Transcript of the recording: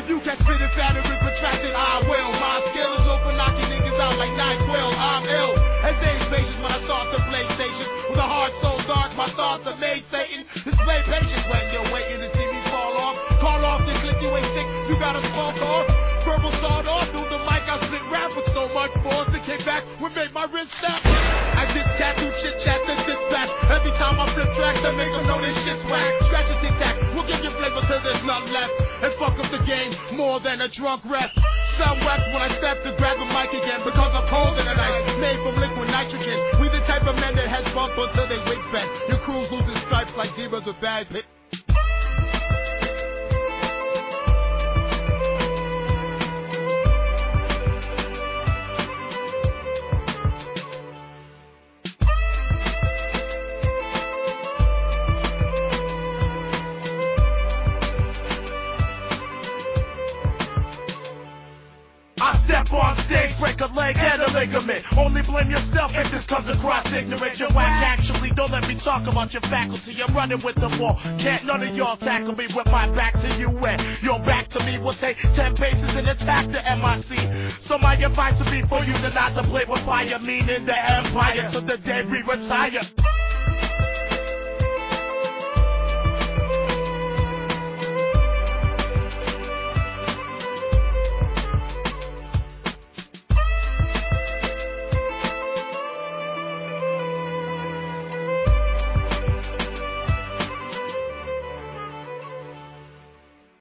You can spit it fat and protracted, I will. My skill is open, knocking niggas out like NyQuil. I'm ill, as days patience when I start to play stations. With a heart so dark, my thoughts are made Satan. Display patience when you're waiting to see me fall off. Call off the clip, you ain't sick, you gotta smoke off. Verbal sawed off through the mic, I spit rap with so much force to kick back, what made my wrist snap? I just tattoo chit chat to dispatch. Every time I flip tracks, I make them know this shit's whack. Scratch a tic tac, we'll give you flavor till there's none left. And fuck up the game more than a drunk rep. Some wept when I stepped to grab the mic again because I'm cold in the night, made from liquid nitrogen. We the type of men that heads bump until they wigs bend. Your crew's losing stripes like zebras with bad pit. I step on stage, break a leg and a ligament. Only blame yourself if this comes across ignorant. You're whack actually, don't let me talk about your faculty. I'm running with the ball, can't none of y'all tackle me with my back to you and your back to me will take 10 paces and attack the MIC. So my advice would be for you to not to play with fire, meaning the empire to the day we retire.